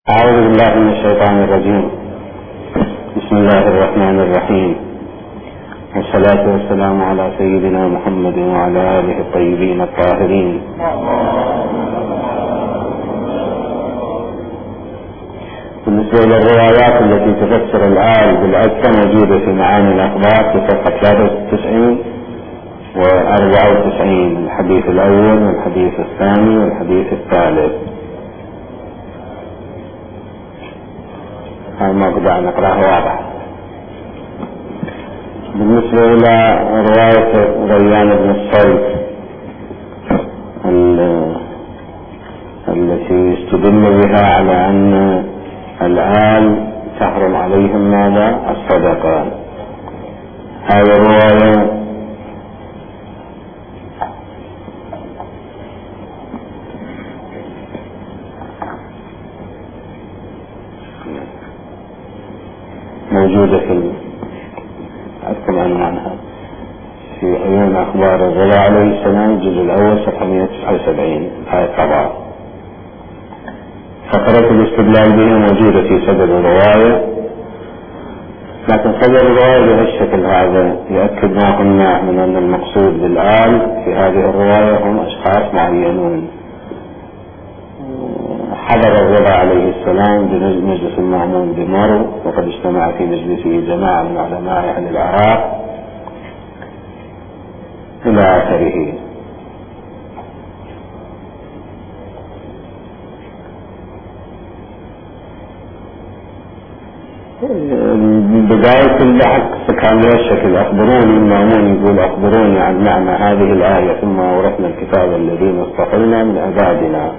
أعوذ بالله من الشيطان الرجيم. بسم الله الرحمن الرحيم، والصلاة والسلام على سيدنا محمد وعلى آله الطيبين الطاهرين. بالنسبة للروايات التي تفسر الآل بالعزة موجودة في معاني الأخبار في صفحة 93 و94، الحديث الأول والحديث الثاني والحديث الثالث. هذا ما قدر نقرأه واضح. بالنسبة إلى رواية ريان بن الصلت التي يستدل بها على أن الآل تحرم عليهم ماذا؟ الصدقة. هذه الرواية موجودة في أذكر عنها في عيون أخبار الرضا عليه السلام الجزء الأول صفحة 179 آية 4. فقرة الاستدلال بها موجودة في صدر الرواية، لكن صدر الرواية بهالشكل هذا يؤكد ما قلنا من أن المقصود بالآل في هذه الرواية هم أشخاص معينون. حضر الرضا عليه السلام بمجلس المأمون بمرو، وقد اجتمع في مجلسه جماعة من علماء أهل العراق إلى آخره. بداية البحث كان بهالشكل: أخبروني. المأمون يقول: أخبروني عن معنى هذه الآية ثم ورثنا الكتاب الذين اصطفينا من عبادنا.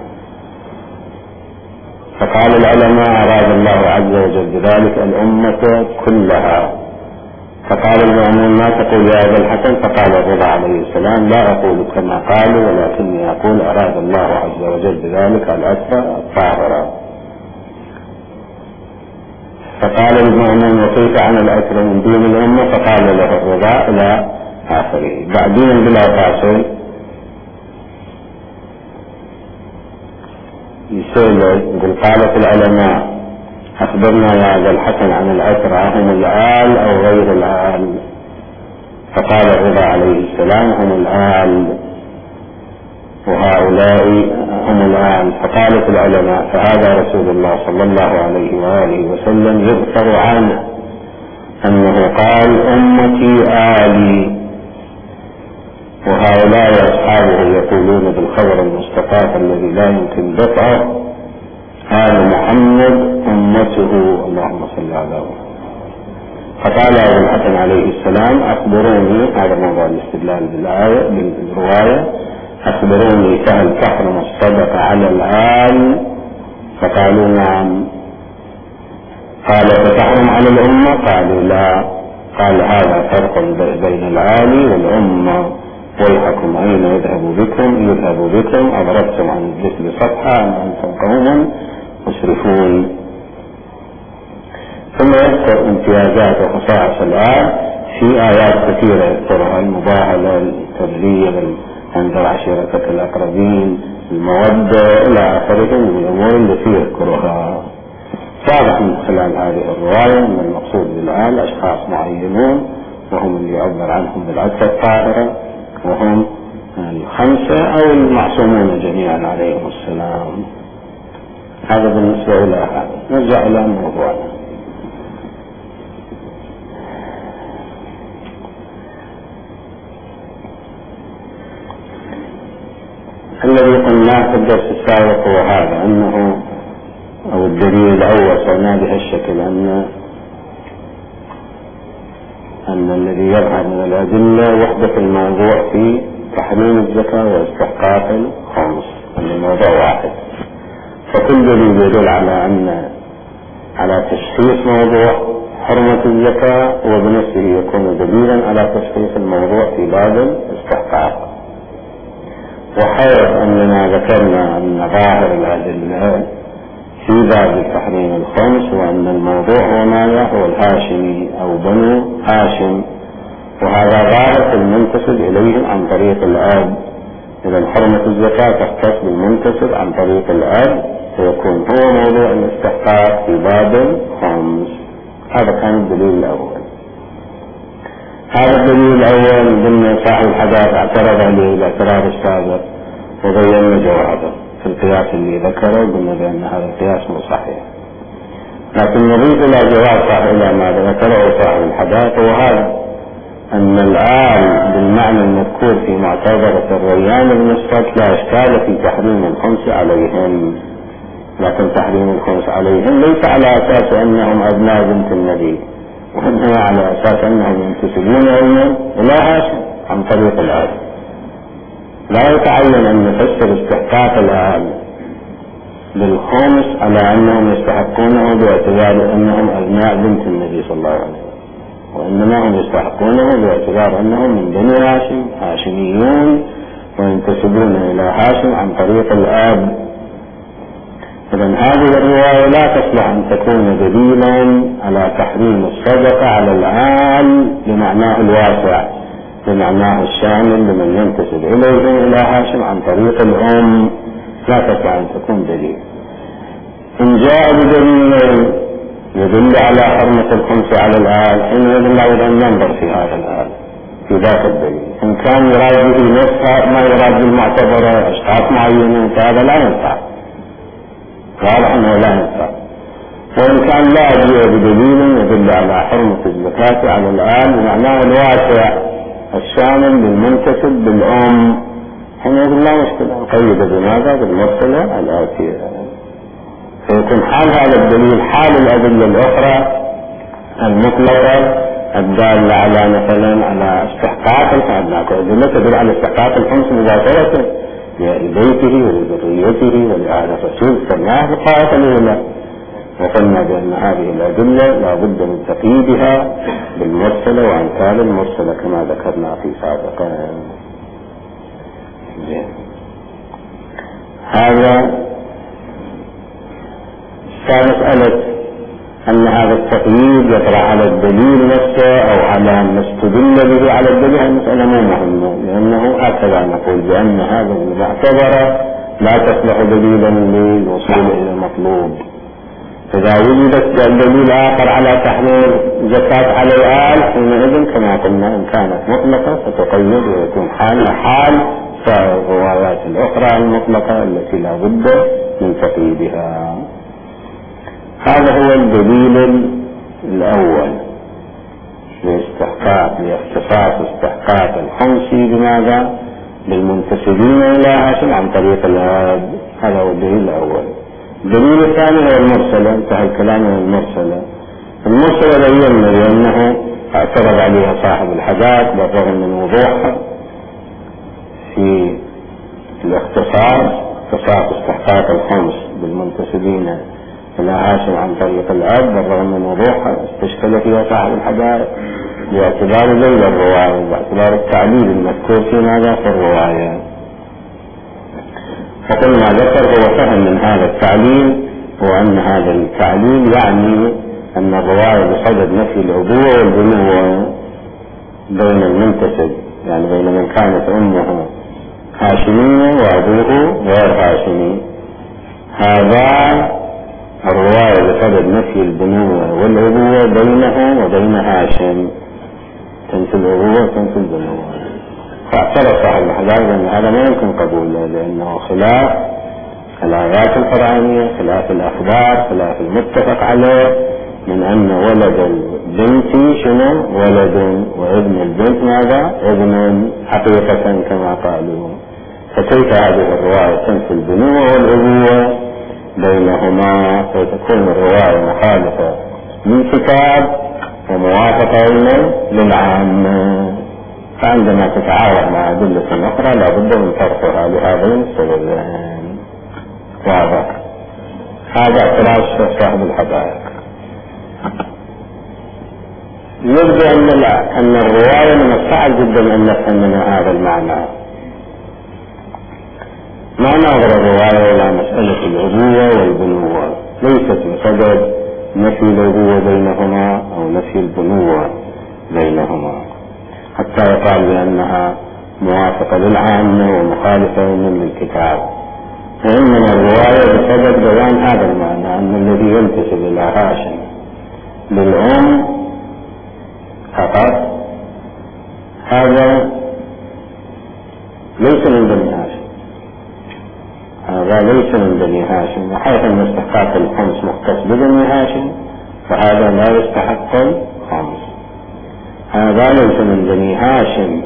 فقال العلماء: أراد الله عز وجل بذلك الأمة كلها. فقال المأمون: ما تقول يا أبا الحسن؟ فقال الرضا عليه السلام: لا أقول كما قالوا، ولكني أقول أراد الله عز وجل بذلك الأسرى الطاهرة. فقال المأمون: وكيف عن الأسرى من دون الأمة؟ فقال له الرضا إلى آخره. بعدين بلا فاصل يقول: قالت العلماء: أخبرنا يا أبا الحسن عن الأسرى، هم الآل أو غير الآل؟ فقال الرضا عليه السلام: هم الآل، وهؤلاء هم الآل. فقالت العلماء: فهذا رسول الله صلى الله عليه وآله وسلم يذكر عنه أنه قال: أمتي آلي، وهؤلاء أصحابه يقولون بالخبر المستقاف الذي لا يمكن دفعه: آل محمد أمته، اللهم صل على محمد. فقال أبو الحسن عليه السلام: أخبروني، هذا موضوع الاستدلال بالآية بالرواية، أخبروني فهل تحرم الصدقة على الآل؟ فقالوا: نعم. قال: فتحرم على الأمة؟ قالوا: لا. قال: هذا فرق بين الآل والأمة، ويحكم أين يذهب بكم أضربتم عن مثل صفحة أم أنتم قوم مسرفون. ثم يذكر امتيازات وخصائص الآل في آيات كثيرة يذكرها: المباهلة، التبذير، أنذر عشيرتك الأقربين، المودة، إلى آخره من الأمور التي يذكرها. واضح من خلال هذه الرواية أن المقصود بالآل أشخاص معينون، وهم اللي يعبر عنهم بالعزة الطاهرة، وهم الخمسة أو المعصومون جميعا عليهم السلام. هذا بالنسبة إلى هذا. نرجع إلى موضوعنا. الذي قلناه في الدرس السابق هو هذا، أنه أو الدليل الأول صرنا بهالشكل أن الذي يظهر من الأدلة وحدة الموضوع في تحريم الزكاة واستحقاق الخمس، أن الموضوع واحد. فكل دليل يدل على تشخيص موضوع حرمة الزكاة، وبنفسه يكون دليلا على تشخيص الموضوع في باب الاستحقاق. وحيث أننا ذكرنا أن ظاهر الأدلة في باب التحريم الخمس وأن الموضوع هو ماذا؟ هو الهاشمي أو بنو هاشم، وهذا غاية المنتسب إليهم عن طريق الأب. إذا حرمة الزكاة تختص بالمنتسب عن طريق الأب فيكون هو موضوع الاستحقاق في باب الخمس. هذا كان الدليل الأول. هذا الدليل الأول ضمن صاحب الحداث اعترض عليه الاعتراض السابق وبينا جوابه في القياس اللي ذكره، قلنا بأن هذا القياس مو صحيح. لكن نضيف إلى جواب صاحب إلى ما ذكره صاحب الحداث، وهذا أن الآل بالمعنى المذكور في معتبرة الريان المسقط لا إشكال في تحريم الخمس عليهم، لكن تحريم الخمس عليهم ليس على أساس أنهم أبناء بنت النبي، وإنما على أساس أنهم ينتسبون إلى هاشم عن طريق الآل. لا يتعين أن نفسر استحقاق الآل بالخمس على أنهم يستحقونه باعتبار أنهم أبناء بنت النبي صلى الله عليه وسلم، وإنما هم يستحقونه باعتبار أنهم من بني هاشم، هاشميون وينتسبون إلى هاشم عن طريق الآب. إذن هذه الرواية لا تصلح أن تكون دليلا على تحريم الصدقة على الآل بمعناه الواسع، بمعناه الشامل لمن ينتسب إليه إلى هاشم عن طريق الأم، لا تصلح أن تكون دليل. إن جاء بدليل يدل على حرمة الخمس على الآل، حينئذ لا أن ننظر في هذا الآل في ذات الدليل. إن كان يراد به نفسها ما يراد بالمعتبرة أشخاص معينين فهذا لا ينفع، واضح أنه لا ينفع. وإن كان لا يجيء بدليل يدل على حرمة الزكاة على الآل بمعناه الواسع الشامل بالمنتسب بالأم، حينئذ لا مشكلة نقيد بماذا؟ بالمرسلة الآتية، فيكون حال هذا الدليل حال الأدلة الأخرى المطلقة الدالة على مثلا على استحقاق الخمس، أدلة تدل على استحقاق الخمس مباشرة لبيته ولذريته ولآل الرسول سماه بالقاعدة الأولى، وقلنا بأن هذه الأدلة لا بد من تقييدها بالمرسلة وأمثال المرسلة كما ذكرنا في سابقا. هذا مسألة أن هذا التقييد يطرح على الدليل نفسه أو على ما استدل به على الدليل، المسألة مو مهمة، لأنه هكذا نقول بأن هذا المعتبرة لا تصلح دليلا للوصول إلى المطلوب. إذا وجدت دليل آخر على تحريم زكاة على الآل حينئذ كما قلنا إن كانت مطلقة فتقيد ويكون حالها حال سائر الروايات الأخرى المطلقة التي لا بد من تقييدها. هذا هو الدليل الأول لاختصاص استحقاق الخمس بماذا؟ بالمنتسبين إلى هاشم عن طريق الآب. هذا هو الدليل الأول. الدليل الثاني هو المرسلة، انتهى الكلام عن المرسلة. المرسلة بينا لأنه اعترض عليها صاحب الحداث بالرغم من وضوحها في الاختصاص استحقاق الخمس بالمنتسبين إلى هاشم عن طريق الأب بالرغم من وضوحها، استشكل فيها صاحب الحداث باعتبار ذيل الرواية، باعتبار التعليل المذكور في ماذا في الرواية. فكل ما ذكر هو فهم من هذا التعليل، وأن هذا التعليل يعني أن الرواية بصدد نفي الأبوة والبنوة بين المنتسب، يعني بين من كانت أمه هاشمية وأبوه غير هاشمي. هذا الرواية بصدد نفي البنوة والأبوة بينه وبين هاشم، تنفي الأبوة وتنفي البنوة. فاعترف صاحب الحداث أن هذا ما يمكن قبوله، لأنه خلاف الآيات القرآنية، خلاف الأخبار، خلاف المتفق عليه من أن ولد البنت شنو ولد وابن البنت ماذا ابن حقيقة كما قالوا. فكيف هذه الرواية تنفي البنوة والأبوة بينهما، فتكون الرواية مخالفة للكتاب وموافقة للعامة. فعندما تتعارض مع أدلة أخرى لا بد من طرحها لهذين السببين. واضح؟ هذا اعتراض صاحب الحدائق. يبدو أن الرواية من الصعب جدا أن نفهم منها هذا المعنى. ما نظر الرواية إلى مسألة الأبوة والبنوة، ليست بصدد نفي الأبوة بينهما أو نفي البنوة بينهما حتى يقال بأنها موافقة للعامة ومخالفة للكتاب. وإنما الرواية بسبب بيان هذا المعنى، أن الذي ينتسب إلى هاشم بالأم فقط هذا ليس من بني هاشم، هذا ليس من بني هاشم، وحيث أن استحقاق الخمس مختص ببني هاشم فهذا لا يستحق الخمس، هذا ليس من بني هاشم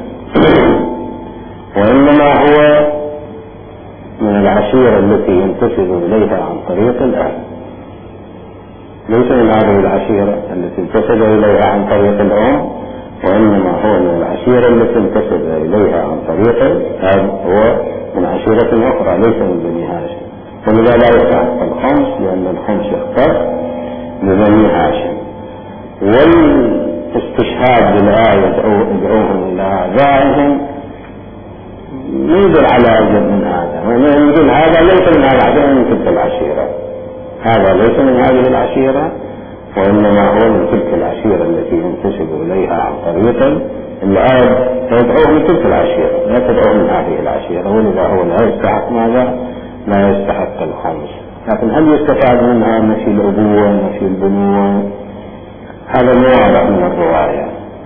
وإنما هو من العشيرة التي ينتسب إليها عن طريق الأهل، ليس من هذه العشيرة التي انتسب إليها عن طريق الأم، وإنما هو من العشيرة التي انتسب إليها عن طريق الأب، هو من عشيرة أخرى ليس من بني هاشم، ولذا لا يستحق الخمس لأن الخمس يختص ببني هاشم. والاستشهاد بالآية ادعوهم إلى آبائهم يدل على أجل من هذا، ويقول هذا ليس من هذا من تلك العشيرة، هذا ليس من هذه العشيرة، وإنما هو من تلك العشيرة التي ينتسب إليها عن طريق الآب، فيدعوه من تلك العشيرة لا تدعوه من هذه العشيرة، ولذا هو لا يستحق ماذا؟ لا يستحق الخمس. لكن هل يستفاد منها نفي الأبوة نفي البنوة؟ هذا مو واضح من الرواية.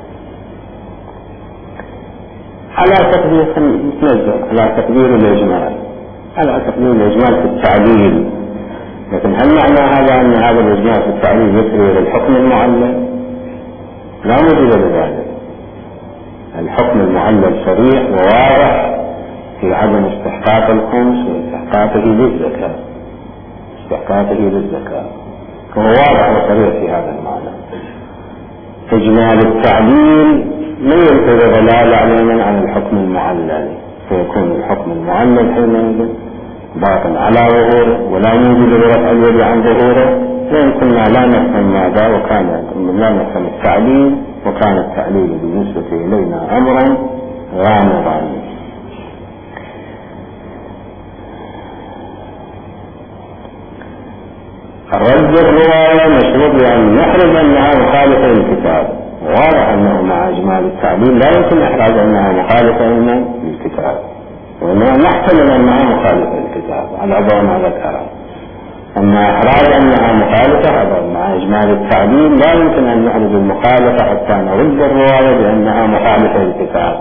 على تقدير نتنزل على تقدير الإجمال، على تقدير الإجمال في التعليل، لكن هل معنى هذا أن هذا الإجمال في التعليل يسري إلى الحكم المعلل؟ لا موجود لذلك. الحكم المعلل صريح وواضح في عدم استحقاق الخمس واستحقاقه للزكاة، استحقاقه للزكاة هو واضح وصريح في هذا المعنى. إجمال التعليل لا ينتظر ضلالة علينا عن الحكم المعلل، فيكون الحكم المعلل حينئذ باطن على ظهوره ولا يوجد لرفع اليد عن ظهوره، وإن كنا لا نفهم ماذا لا نفهم التعليل، وكان التعليل بالنسبة إلينا أمرا غامضا. الرد الرواية مشروط بأن نحرز أنها مخالفة للكتاب، واضح أنه مع إجمال التعليل لا يمكن إحراز أنها مخالفة للكتاب، وإنما نحتمل أنها مخالفة للكتاب على ضوء ما ذكره. أما إحراز أنها مخالفة هذا مع إجمال التعليل لا يمكن أن نحرز المخالفة حتى نرد الرواية بأنها مخالفة للكتاب،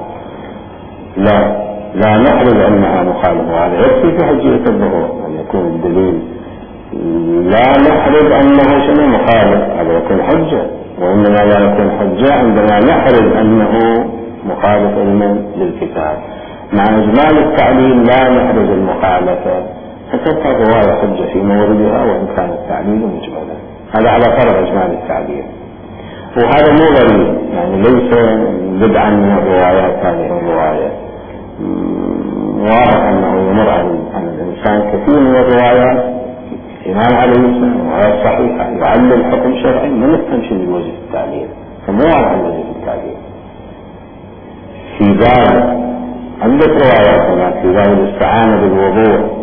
لا نحرز أنها مخالفة، هذا يكفي في حجية الظهور أن يكون الدليل، لا نحرز أنه شنو مخالف، هذا يكون حجة، وإنما لا يكون حجة عندما نحرز أنه مخالف للكتاب. مع إجمال التعليل لا نحرز المخالفة، فتبقى الرواية حجة في موردها وإن كان التعليل مجملا، هذا على فرض إجمال التعليل. وهذا مو غريب، يعني ليس بدعا من الروايات، هذه الرواية واضح أنه يمر عن الإنسان كثير من الروايات الإمام عليه السلام رواية صحيحة يعلل حكم شرعي ما نفهمش من وجه التعليل، فمو واضح من وجه التعليل. في باب عدة روايات هناك في باب الاستعانة بالوضوء،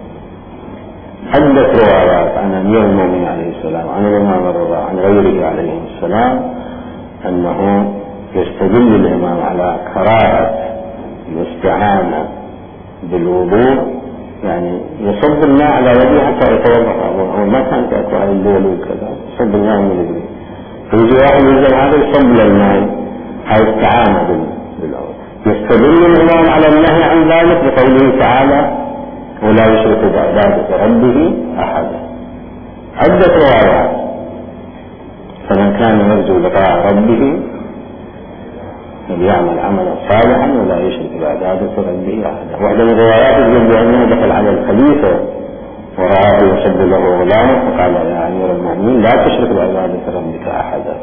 عدة روايات عن أمير المؤمنين عليه السلام، عن الإمام الرضا، عن غيره عليه السلام، أنه يستدل الإمام على كراهة الاستعانة بالوضوء، يعني يصب الماء على وجهه حتى يتوضأ، هو ما كان تأكل على الليل وكذا، يصب الماء من الجنة، فيجي واحد ينزل هذا يصب للماء، هاي استعانة بالأول. يستدل الإمام على النهي عن ذلك بقوله تعالى ولا يشرك بعبادة ربه أحدا. عدة روايات، فمن كان يرجو لقاء ربه فليعمل عملا صالحا ولا يشرك بعبادة ربه أحدا. واحدة من الروايات تقول بأنه دخل على الخليفة ورآه يصب له غلامه فقال يا أمير المؤمنين لا تشرك بعبادة ربك أحدا.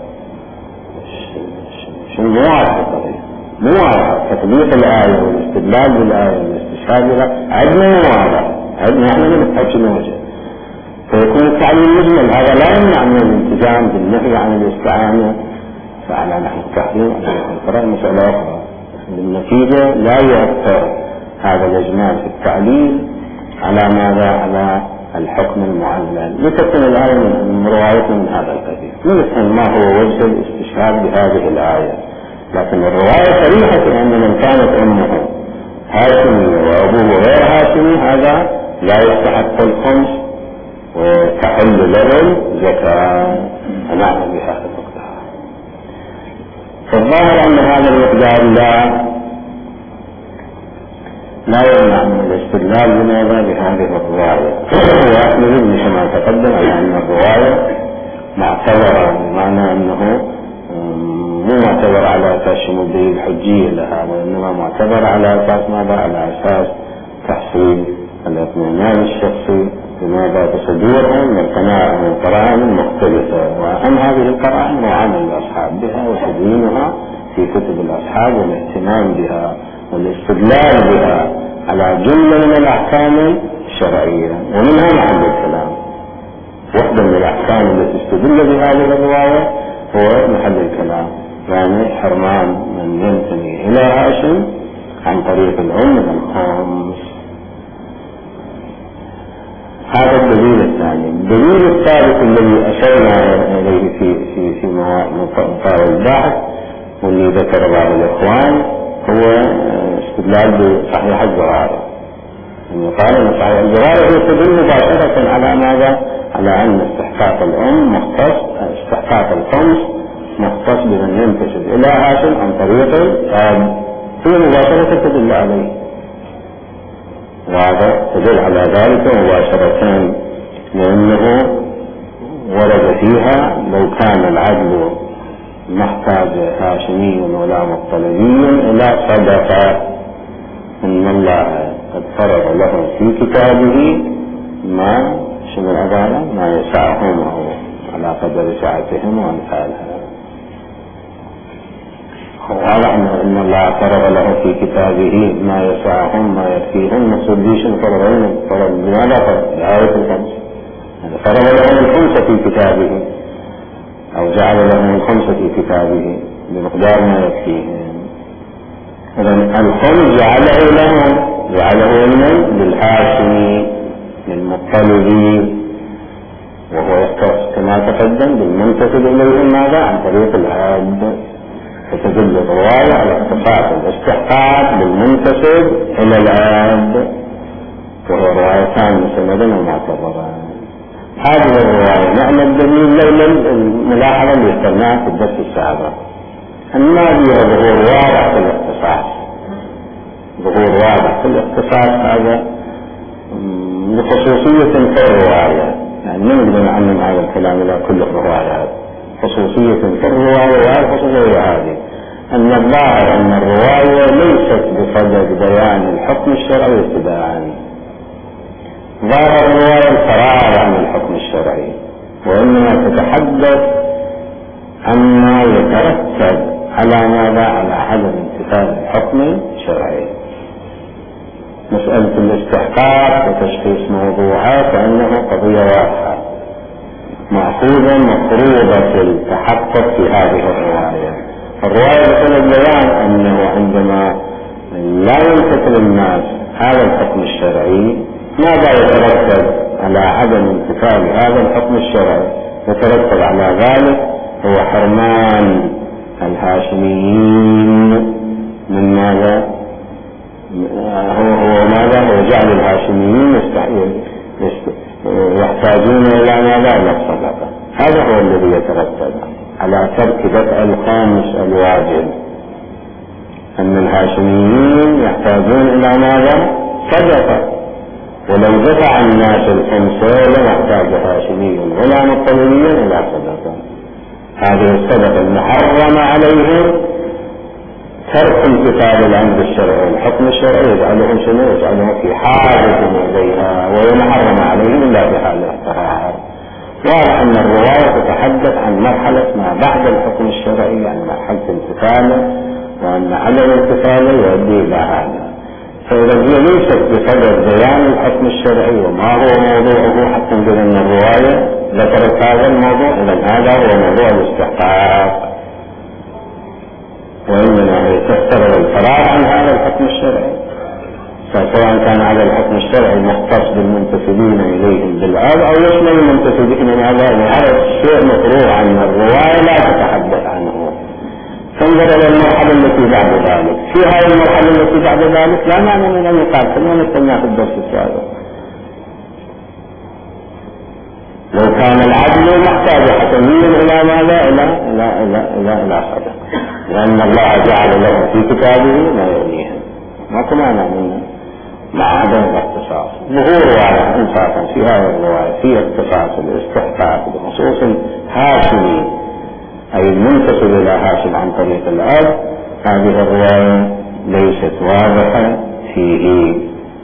شنو مو واضحة، مو واضحة تطبيق الآية والاستدلال بالآية والاستشهاد بها عندنا مو واضح، عندنا احنا ما نفهم شنو وجه، فيكون التعليم مجمل. هذا لا يمنع من الالتزام بالنهي عن الاستعانة فعلى نحو التحريم على القرآن مسألة أخرى. بالنتيجة لا يؤثر هذا الإجمال في التعليل على ماذا؟ على الحكم المعلل. لتكون الآية من رواية من هذا القبيل، نفهم ما هو وجه الاستشهاد بهذه الآية، لكن الرواية صريحة في أن من كانت أمه هاشمية وأبوه غير هاشمي هذا لا يستحق الخمس وتحل له زكاة فنعمل بهذا المقدار. فالظاهر أن هذا المقدار لا يمنع من الاستدلال بماذا بهذه الرواية. ونريد كما تقدم على أن الرواية معتبرة، بمعنى أنه مو معتبر على أساس شمولية الحجية لها، وإنما معتبر على أساس ماذا؟ على أساس تحصيل الاطمئنان الشخصي بماذا؟ بصدورهم من القناعة من قرائن مختلفة، وأهم هذه القرائن وعمل الأصحاب بها وتدوينها في كتب الأصحاب والاهتمام بها والاستدلال بها على جملة من الأحكام الشرعية، ومنها محل الكلام. واحدة من الأحكام التي استدل بهذه الرواية هو محل الكلام، يعني حرمان من ينتمي إلى هاشم عن طريق الأم من الخمس. هذا الدليل الثاني. الدليل الثالث الذي أشرنا إليه في مقام البحث واللي ذكر بعض الإخوان هو استدلال بصحيح الزرارة. قال أن صحيح الزرارة يستدل مباشرة على ماذا؟ على أن استحقاق الأم مختص، استحقاق الخمس مختص بمن ينتسب إلى هاشم عن طريق الأب، هي مباشرة تدل عليه. وهذا تدل على ذلك مباشرة، لأنه ورد فيها لو كان العدل محتاج هاشمي ولا مطلبي إلى صدقة، إن الله قد فرض له في كتابه ما شنو العدالة ما يسعهم أو على قدر سعتهم وأمثالها. وعلى أن الله فرض له في كتابه ما يسعهم ما يكفيهم، مقصود بيش فرض لماذا فرض؟ لآية الخمس، فرض لهم الخمسة في كتابه أو جعل لهم الخمسة في كتابه بمقدار ما يكفيهم. إذن الخمس جعله لمن؟ للهاشمي للمطلبي، وهو يختص كما تقدم بالمنتسب إليهم ماذا؟ عن طريق الأب. فتدل الرواية على اختصاص الاستحقاق بالمنتسب إلى الأب، وهو روايتان مسندا ومعتبران. هذه الرواية معنى الدليل لولا الملاحظة اللي ذكرناها في الدرس السابق أن ما فيها ظهور واضح في الاختصاص. ظهور واضح في الاختصاص هذا لخصوصية في الرواية، يعني ما نقدر نعمم هذا الكلام إلى كل الروايات. خصوصية في الرواية والخصوصية هذه أن الظاهر أن الرواية ليست بصدد بيان الحكم الشرعي ابتداءً. ظاهر الرواية الفراغ عن الحكم الشرعي، وإنما تتحدث عما يترتب على ماذا؟ على عدم امتثال الحكم الشرعي. مسألة الاستحقاق وتشخيص موضوعها فإنه قضية واضحة مأخوذة مفروضة التحقق في هذه الرواية. الرواية بطلب بيان أنه عندما لا يمتثل الناس هذا الحكم الشرعي ماذا يترتب على عدم امتثال هذا الحكم الشرعي؟ يترتب على ذلك هو حرمان الهاشميين من ماذا؟ هو ماذا؟ هو جعل الهاشميين يحتاجون إلى ماذا؟ إلى الصدقة. هذا هو الذي يترتب على ترك دفع الخامس الواجب، أن الهاشميين يحتاجون إلى ماذا؟ صدقة. ولو دفع الناس الخمسة لم يحتاج هاشمي ولا مطلبي إلى صدقة. هذه الصدقة المحرمة عليهم ترك امتثال الأمر الشرعي الحكم الشرعي يجعلهم شنو؟ يجعلهم في حاجة إليها، وهي محرمة عليهم إلا بحال الاضطرار. واضح أن الرواية تتحدث عن مرحلة ما بعد الحكم الشرعي، يعني مرحلة امتثاله، وأن عدم امتثاله يؤدي إلى هذا. فإذا هي ليست بصدد بيان الحكم الشرعي وما هو موضوعه حتى نقول أن الرواية ذكرت هذا الموضوع، إذن هذا هو موضوع الاستحقاق، وإنما هي تفترض الفراغ عن هذا الحكم الشرعي، سواء كان على الحكم الشرعي مختص بالمنتسبين إليهم بالأب أو يشمل المنتسبين من هذا الشيء مفروغ عن الرواية لا تتحدث عنه. فانظر إلى المرحلة التي بعد ذلك. في هذه المرحلة التي بعد ذلك لا معنى من أن يقال كما نتكلم في الدرس السابق لو كان العدل محتاج حتميا إلى ماذا؟ إلى صدق، لأن الله جعل له في كتابه ما يغنيهم. ماكو معنى منه مع عدم الاختصاص. ظهور رواية إنصافا في هذه الرواية في اختصاص الاستحقاق بخصوص هاشمي، أي المنتسب إلى هاشم عن طريق الأب، هذه الرواية ليست واضحة فيه.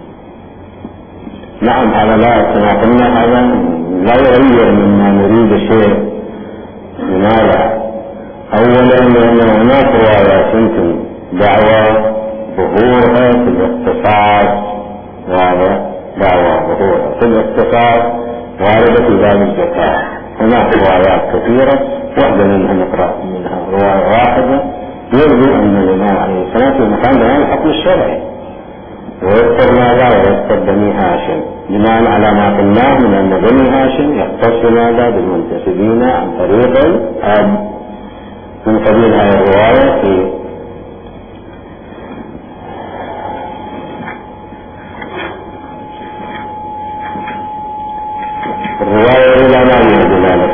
نعم هذا لا كما قلنا هذا لا يغير مما نريد شيء. لماذا؟ أولا لأن هناك روايات يمكن دعوة ظهورها في الاختصاص، وهذا دعوة ظهورها في الاختصاص واردة في باب الزكاة. هناك روايات كثيرة، واحدة منها نقرأ منها رواية واحدة يرجو أن الإمام عليه السلام في مكان بيان الحكم الشرعي ويذكر ماذا؟ ويذكر بني هاشم، بناء على ما قلناه من أن بني هاشم يختص ماذا؟ بالمنتسبين عن طريق الأب. من قبيل هذه الرواية في الرواية الأولى ما هي دلالة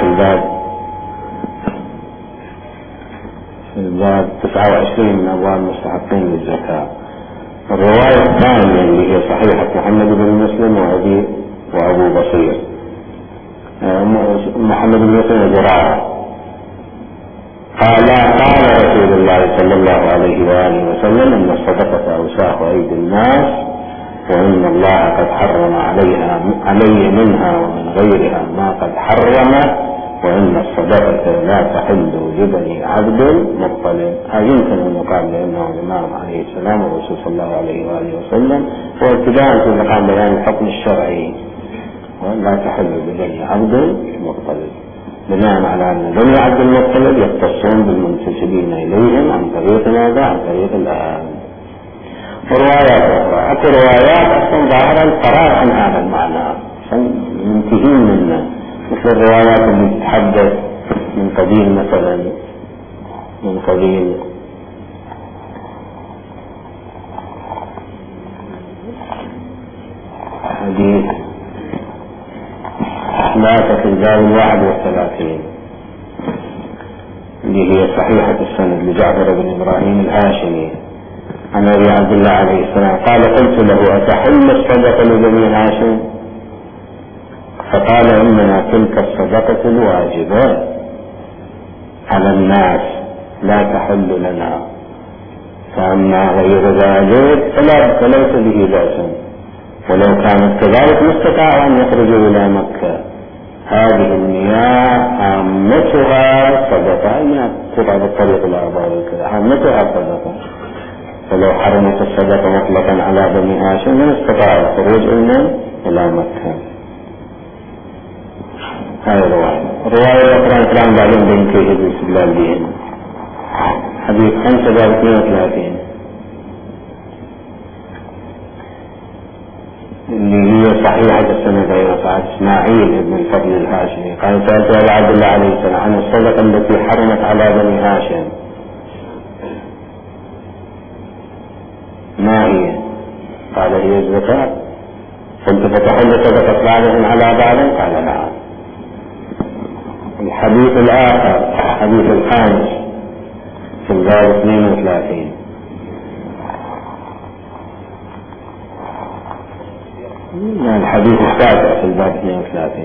في الباب 29 من أبواب المستحقين للزكاة. الرواية الثانية اللي هي صحيحة محمد بن مسلم وأبو بصير، محمد بن مسلم وزراعة قال رسول الله صلى الله عليه وآله وسلم إن الصدقة أوساخ أيدي الناس، وإن الله قد حرم علي منها ومن غيرها ما قد حرم، وإن الصدقة لا تحل لبني عبد المطلب. يمكن أن يقال لأنه الإمام عليه السلام والرسول صلى الله عليه وآله وسلم وابتداء في مقام بيان الحكم الشرعي، وأن لا تحل لبني عبد المطلب، بناء على أن بني عبد المطلب يختصون بالمنتسبين إليهم عن طريق ماذا؟ عن طريق الأهل. وروايات أخرى، أكو روايات أصلا ظاهرة القرار عن هذا المعنى منتهين منه، مثل الروايات اللي تتحدث من قبيل مثلا من قبيل حديث ثلاثة في الباب 31 اللي هي صحيحة السند لجعفر بن إبراهيم الهاشمي عن أبي عبد الله عليه السلام قال قلت له أتحل الصدقة لبني هاشم؟ فقال إنما تلك الصدقة الواجبة على الناس لا تحل لنا، فأما غير ذلك فليس به بأس، ولو كانت كذلك ما استطاعوا أن يخرجوا إلى مكة. هذه المياه عامتها صدقة، المياه تطلع بالطريق الأربعة وكذا عامتها صدقة، فلو حرمت الصدقة مطلقا على بني هاشم من استطاع الخروج إلى مكة. هذه الرواية الأخرى الكلام بعدين بين كيف الاستدلال بهم. حديث 532 اللي هي صحيحة السند أيضا صحيح إسماعيل بن الفضل الهاشمي قال سألت أبا عبد الله عليه السلام عن الصدقة التي حرمت على بني هاشم ما هي؟ قال هي الزكاة. قلت فتحل صدقة بعضهم على بعض؟ قال نعم. الحديث الآخر الحديث الخامس في الباب 32 الحديث السابع في الباب 32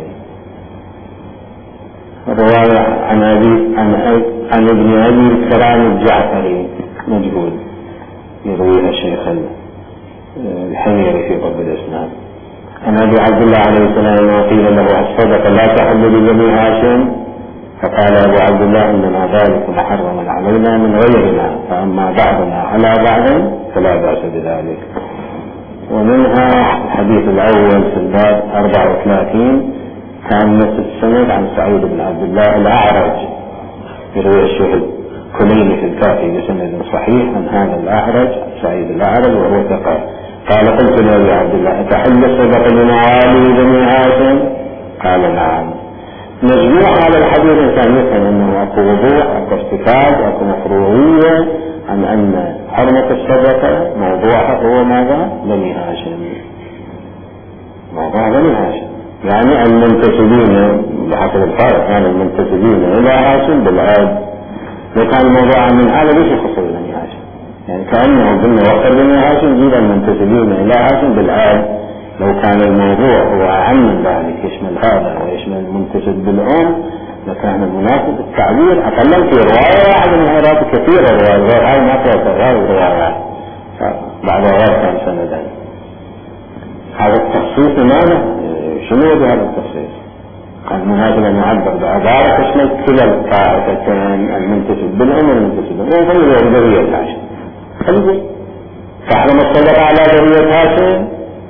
الرواية عن ابن أبي الكرام الجعفري مجهول يرويها الشيخ الحميري في ضبط الإسناد عن أبي عبد الله عليه السلام وقيل له الصدقة لا تحل لبني هاشم، فقال أبو عبد الله إنما ذلك محرم علينا من غيرنا، فأما بعضنا على بعض فلا بأس بذلك. ومنها الحديث الأول في الباب 34 كان نفس السند عن سعيد بن عبد الله الأعرج يروي الشيخ الكليني في الكافي بسند صحيح عن هذا الأعرج سعيد الأعرج وهو ثقة قال قلت لأبي عبد الله أتحل الصدقة لمعالي بني هاشم؟ قال نعم. مجموع هذا الحديث الإنسان يفهم أنه أكو وضوح أكو استفاد أكو مفروضية عن أن حرمة الصدقة موضوعها هو ماذا؟ بني هاشم، موضوع بني هاشم، يعني المنتسبين بحسب الفارق كان المنتسبين إلى هاشم بالعاد. لو كان الموضوع من هذا ليش يخص بني هاشم؟ يعني كأنه قلنا وصل بني هاشم جيل المنتسبين إلى هاشم بالعاد. لو كان الموضوع هو أعم من ذلك يشمل هذا ويشمل المنتسب بالأم لكان المناسب التعبير. أتكلم في رواية واحدة من الروايات كثيرة روايات هاي ما فيها روايات بعض الروايات كان سندان. هذا التخصيص ماذا؟ شنو هذا التخصيص؟ كان مناسب أن يعبر بعبارة تشمل كلا الطائفتين المنتسب بالأم والمنتسب بالأم خليه ذرية هاشم. خليه تحرم الصدقة على ذرية هاشم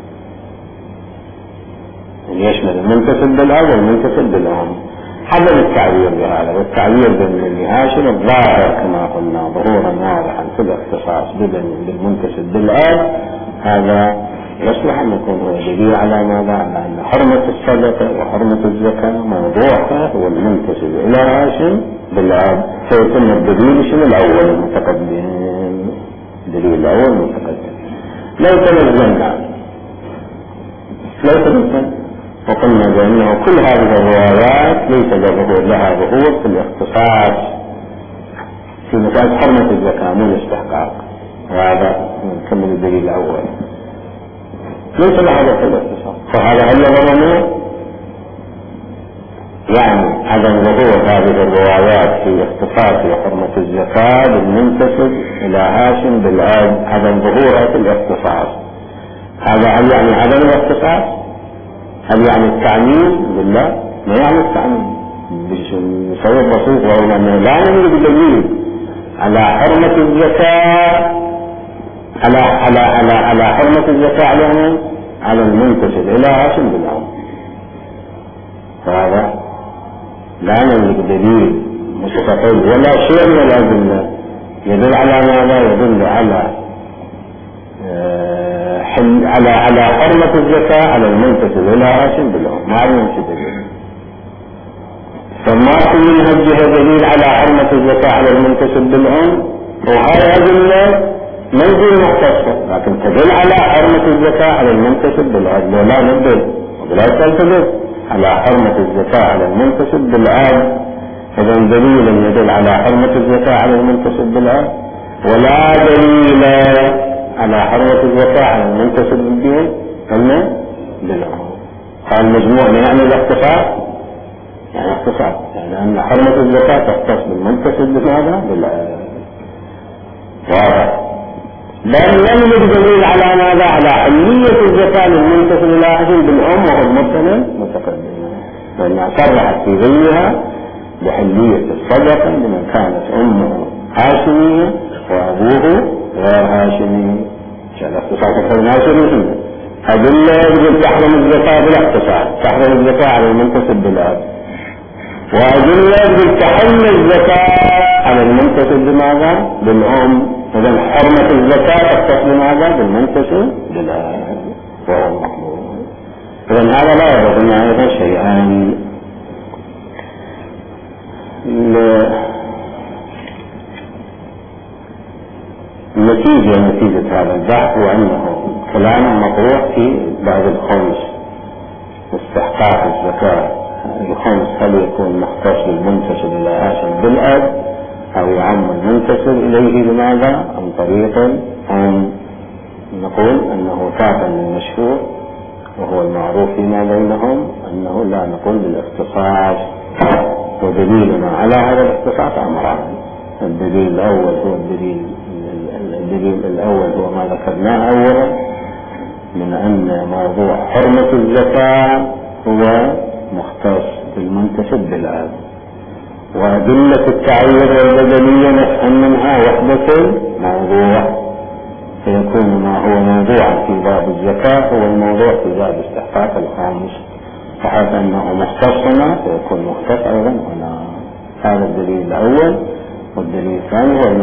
يشمل المنتسب بالأب والمنتسب بالأم حسب التعبير بهذا. والتعبير بابن هاشم الظاهر كما قلنا ظهورا واضحا في الاختصاص بالمنتسب بالأب هذا يصلح أن يكون هو دليل على ماذا؟ على أن حرمة الصدقة وحرمة الزكاة موضوعها هو المنتسب إلى هاشم بالأب. فيكون الدليل شنو الأول المتقدم؟ الدليل الأول المتقدم. لو تنزلنا وقلنا بأنه كل هذه الروايات ليس لها ظهور في الاختصاص في مسألة حرمة الزكاة مو الاستحقاق. وهذا نكمل الدليل الأول ليس لها ظهور في الاختصاص. فهذا هل ظهرنا يعني عدم ظهور هذه الروايات في اختصاص حرمة الزكاة بالمنتسب إلى هاشم بالأب عدم ظهورها في الاختصاص. هذا هل يعني عدم الاختصاص؟ هل يعني التعميم؟ بالله ما يعني التعميم بسبب بسيط وهو أنه لا نريد بدليل على حرمة الزكاة على حرمة الزكاة على المنتسب إلى هاشم بالأم. فهذا لا نريد دليل مستقل ولا شيء من الأدلة يدل على ماذا؟ يدل على حرمة الزكاة على المنتسب إلى هاشم بالأم. ما علم شيء دليل. فما كل من هجه دليل على حرمة الزكاة على المنتسب بالأم وهذه أدلة منزل مختصة لكن تدل على حرمة الزكاة على المنتسب بالأب. ولا ندل ولا تلتزم على حرمة الزكاة على المنتسب بالأب. إذا دليل يدل على حرمة الزكاة على المنتسب بالأب ولا دليل على حرمة الزكاة على المنتسب بالدين قلنا بالأم. قال مجموع يعني الاختصاص يعني اختصاص يعني أن حرمة الزكاة تختص بالمنتسب بماذا؟ بالأب. واضح. بل لم يوجد دليل على ماذا؟ على حلية الزكاة للمنتسب إلى هاشم بالأم وهو المرسل متقدم لأنها صرحت في ظلها بحلية الصدقة لمن كانت أمه هاشمية وأبوه غير هاشمي. شأن اختصاص كون هاشمي أدلة يجب تحرم الزكاة بالاختصاص تحرم الزكاة على المنتسب بالأب. وأدلة يجب تحل الزكاة على المنتسب بماذا؟ بالأم. إذن حرمة الزكاة تختص بماذا؟ بالمنتسب بالأب وهو المحمود. إذن هذا لا يضر لنا أيضا شيئان. نتيجة هذا البحث هو أنه كلام مطروح في بعض الخمس استحقاق الزكاة. الخمس هل يكون مختص بالمنتسب إلى هاشم بالأب أو يعم المنتسب إليه بماذا؟ عن طريق نقول أنه تابع للمشهور وهو المعروف فيما بينهم أنه لا نقول بالاختصاص. ودليلنا على هذا الاختصاص أمران. الدليل الأول هو الدليل الأول هو ما ذكرناه أولا من أن موضوع حرمة الزكاة هو مختص بالمنتسب بالأب. وأدلة التعويض والبدلية نفهم منها وحدة الموضوع فيكون ما هو موضوعا في باب الزكاة هو الموضوع في باب استحقاق الخامس. فحيث أنه مختصنا فيكون مختص أيضا هنا. هذا الدليل الأول. والدليل الثاني هو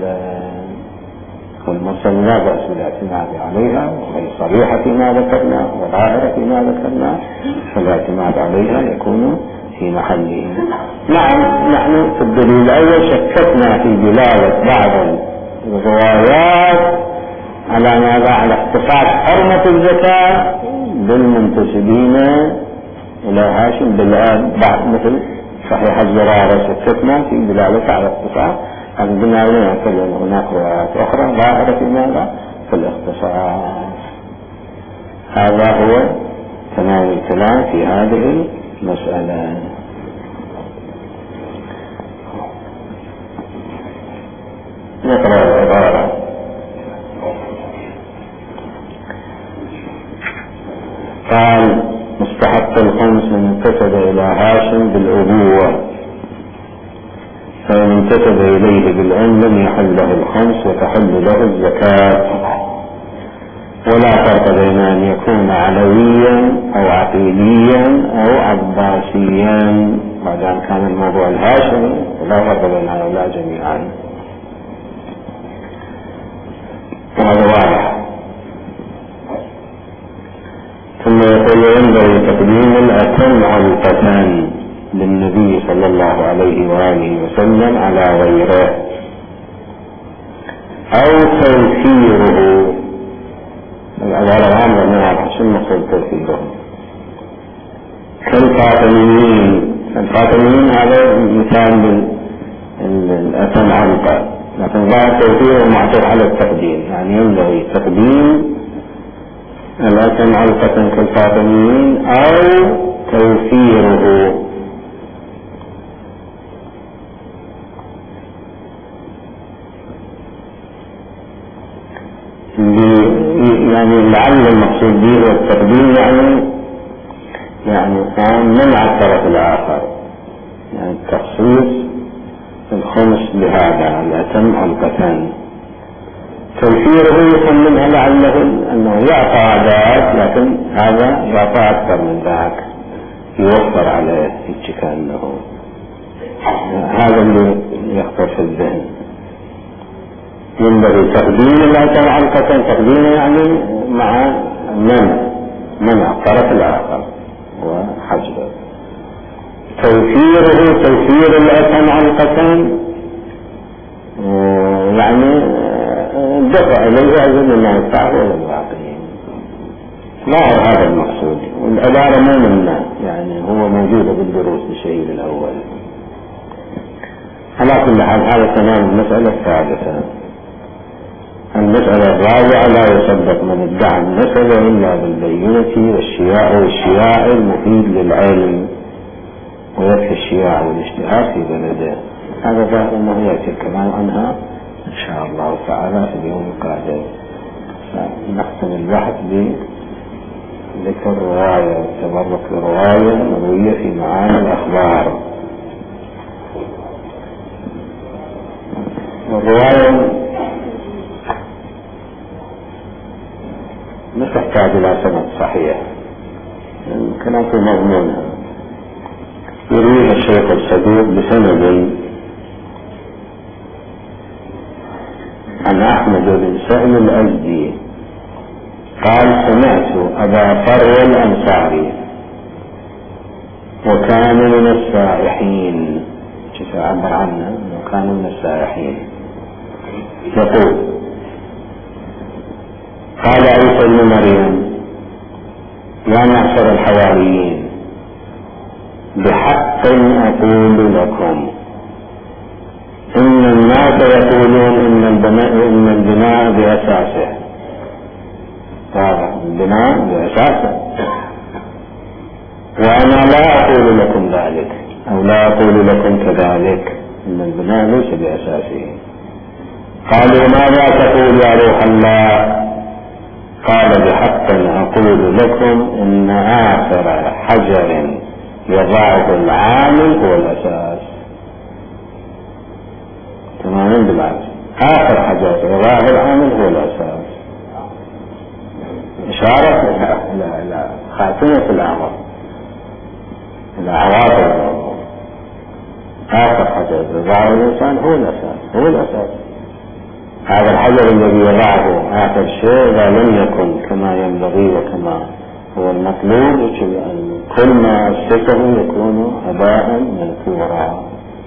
والمرسل لا بأس بالاعتماد عليها وهي صريحة فيما ذكرنا وظاهرة فيما ذكرنا فالاعتماد عليها يكون في محله. نعم نحن في الدليل الأول شككنا في دلالة بعض الروايات على ماذا؟ على اختصاص حرمة الزكاة بالمنتسبين إلى هاشم بالآن بعد مثل صحيح الزرارة 6 ناس دلالة على الاختصار. عندنا هناك روايات أخرى ظاهرة في ماذا؟ في الاختصار. هذا هو تمام الكلام في هذه المسألة. نقرأ العبارة. قال مستحق الخمس من انتسب إلى هاشم بالأبوة، فإن انتسب إليه بالأم لم يحل له الخمس وتحل له الزكاة. ولا فرق بين أن يكون علويا أو عقيليا أو عباسيا ما دام كان الموضوع الهاشمي، ولا فرق بين هؤلاء جميعا. وهذا واضح. ثم يقول ينبغي تقديم الأتم علقة للنبي صلى الله عليه وآله وسلم على غيره أو توفيره. العبارة العامة أنها شو المقصود توفيرهم؟ كالفاطميين هذا مثال الأتم علقة، لكن ظاهر توفيره معطوف على التقديم، يعني ينبغي تقديم الأتم علقة كالفاطميين أو توفيره. يعني لعل المقصود به والتقديم يعني منع الطرف الآخر، يعني تخصيص الخمس بهذا الأتم علقة. توفيره يسمونها لعله أنه يعطى ذاك، لكن هذا يعطى أكثر من ذاك، يوفر عليه كان له. هذا اللي يخطر في الذهن. ينبغي تقديم الأتم علقة، تقديمه يعني مع منع الطرف الآخر وحجبه. توفيره توفير الأتم علقة يعني دفع إليه أجل ما يدفعه إلى الباقيين. لا هذا المقصود، والعبارة مو منا، يعني هو موجودة بالدروس الشيء الأول. على كل حال هذا تمام المسألة الثالثة. المسألة الرابعة لا يصدق من ادعى النسب إلا بالبينة والشياع المفيد للعلم، ويكفي الشياع والاجتهاد في بلده. هذا ظاهر أنه يأتي الكلام عنها إن شاء الله تعالى في اليوم القادم. نختم البحث بذكر رواية والتبرك برواية مروية في معاني الأخبار. الرواية مش تحتاج إلى سند صحيح، الكلام في مضمونها. يرويها الشيخ الصدوق بسند عن أحمد بن سهل الأزدي قال سمعت أبا فرو الأنصاري وكان من السائحين، كيف عبر عنه وكان من السائحين، يقول قال عيسى بن مريم يا معشر الحواريين بحق أقول لكم إن الناس يقولون إن البناء بأساسه، هذا البناء بأساسه، وأنا لا أقول لكم ذلك أو لا أقول لكم كذلك، إن البناء ليس بأساسه. قالوا ماذا تقول يا روح الله؟ قال بحق أقول لكم إن آخر حجر يضعه العامل هو الأساس. تماما بالعكس، آخر حجر يضعه العامل هو الأساس، إشارة إلى خاتمة الأمر، إلى عواطف الأمر. آخر حجر يضعه الإنسان هو الأساس، هو الأساس. هذا الحجر الذي يضعه آخر شيء إذا لم يكن كما ينبغي وكما هو المطلوب، كل ما أسسه يكون هباء منثورا.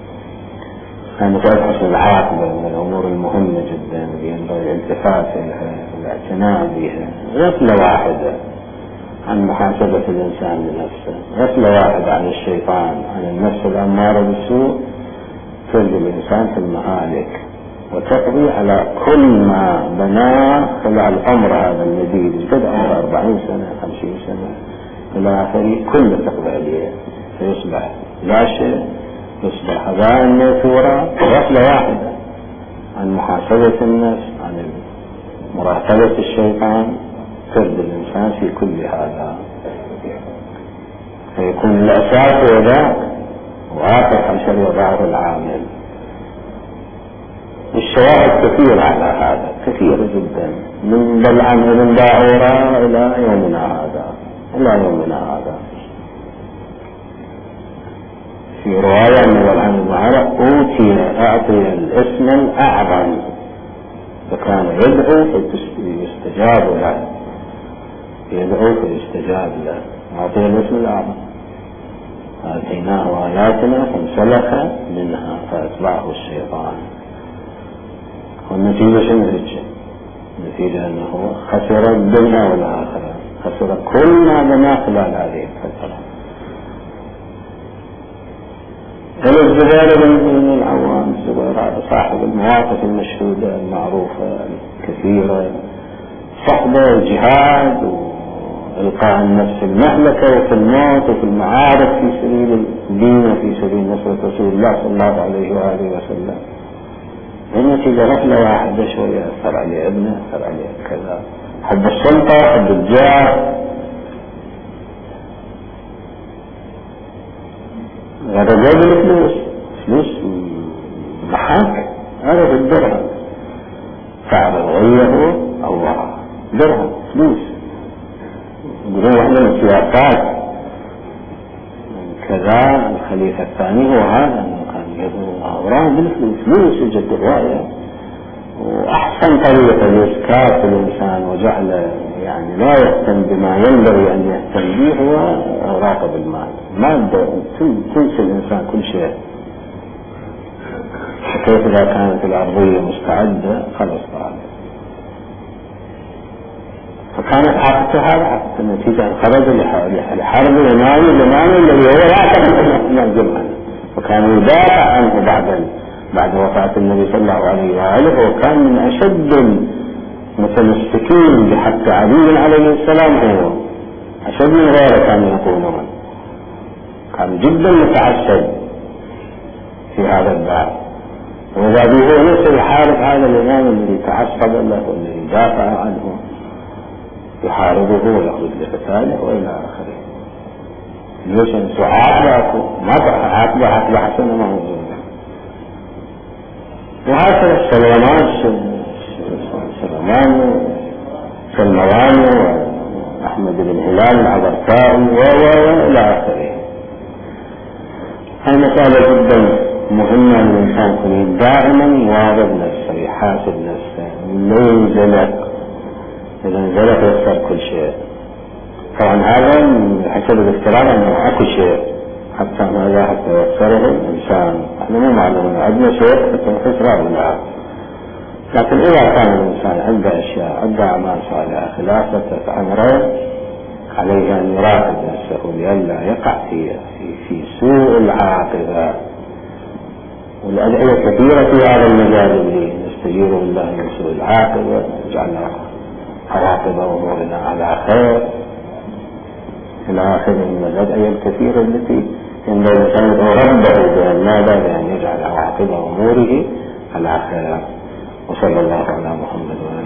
مسألة حسن العاقبة من الأمور المهمة جدا ينبغي الالتفات إليها، الاعتناء بها. غفلة واحدة عن محاسبة الإنسان لنفسه، غفلة واحدة عن الشيطان، عن النفس الأمارة بالسوء، تلقي الإنسان في المهالك وتقضي على كل ما بناه خلال العمر هذا المديد، قد عمره 40 سنة 50 سنة إلى آخره، كله تقضي عليه فيصبح لا شيء، يصبح هباء منثورا. غفلة واحدة عن محاسبة النفس، عن مراقبة الشيطان، ترد الإنسان في كل هذا، فيكون الأساس وذاك وآخر حشر وضعه العامل. الشواهد كثيرة على هذا، كثيرة جدا، من بلعم بن باعورة إلى يومنا هذا، في رواية من بلعم بن باعورة أعطي الاسم الأعظم، فكان يدعو فيستجاب له، أعطي الاسم الأعظم، آتيناه آياتنا فانسلخ منها فأتبعه الشيطان. والنتيجة شنو هيك؟ النتيجة أنه خسر الدنيا والآخرة، خسر كل ما بنى خلال هذه الفترة. الزبير بن العوام، الزبير صاحب المواقف المشهودة المعروفة الكثيرة، صحبة الجهاد وإلقاء النفس المهلكة وفي الموت وفي المعارك في سبيل الدين وفي سبيل نصرة رسول الله صلى الله عليه وآله وسلم. النتيجة غفلة واحدة شوية، أثر عليه ابنه، أثر عليه كذا، حب السلطة، حب الجاه، هذا جاب الفلوس، فلوس محاك، هذا في الدرهم، فعل غيره الله درهم فلوس. يقولون واحدة من السياسات كذا الخليفة الثاني هو هذا، أنه كان يدعو أوراق بالفلوس يجد الرأي، وأحسن طريقة لإسكات الإنسان وجعله يعني لا يهتم بما ينبغي أن يهتم به هو أوراق بالمال، ما تنسى الإنسان كل شيء. كيف إذا كانت الأرضية مستعدة خلص بعد، فكانت عاقبته هذا، عاقبته النتيجة خرج لحرب الإمام الذي هو يعتقد أنه ينجم عنه، وكان يدافع عنه بعد وفاة النبي صلى الله عليه وآله، وكان من أشد المتمسكين بحق علي عليه السلام، هو أشد من غيره كانوا يقولون، كان جدا متعسد في هذا الباب. وإذا به نفس الحارب هذا الإمام الذي تعصب له والذي دافع عنه يحاربه ويخرج لقتاله وإلى آخره. ليش أنسوا عاقبة؟ ما عاقبة حسنة ما هو زوجة. وهكذا سلمان وأحمد بن هلال العبرتائي وإلى آخره. هذه مسألة جدا مهمة للإنسان يكون دائما يواظب نفسه، يحاسب نفسه، لا ينزلق، إذا انزلق يخسر كل شيء. طبعا هذا حسب الافتراض أنه أكو شيء حتى ماذا حتى يخسره الإنسان، احنا مو معلومين عندنا شيء حتى يخسره ولا، لكن إذا كان الإنسان عنده أشياء، عنده أعمال صالحة خلافة أمره، عليه أن يراقب نفسه لئلا يقع في سوء العاقبة. والأدعية كثيرة في هذا المجال اللي نستجير بالله من سوء العاقبة، نجعل عواقب أمورنا على خير إلى آخر من الأدعية الكثيرة التي ينبغي الإنسان يدعو ربه بأن ماذا، بأن يجعل عواقب أموره على خير. وصلى الله على محمد وعلى